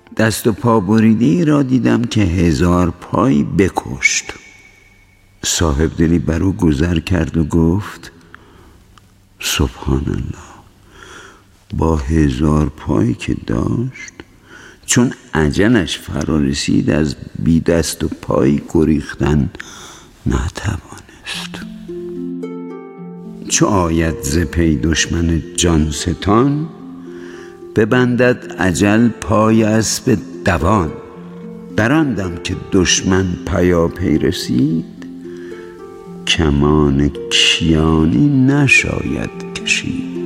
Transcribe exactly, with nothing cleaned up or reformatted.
دست و پا بریده را دیدم که هزار پای بکشت. صاحب دلی بر او گذر کرد و گفت سبحان الله، با هزار پایی که داشت چون اجلش فرا رسید از بی دست و پای گریختن نتوانست. چو آید ز پی دشمن جان ستان، ببندد اجل پای اسب دوان. در آن دم که دشمن پیاپی رسید، کمان کیانی نشاید کشید.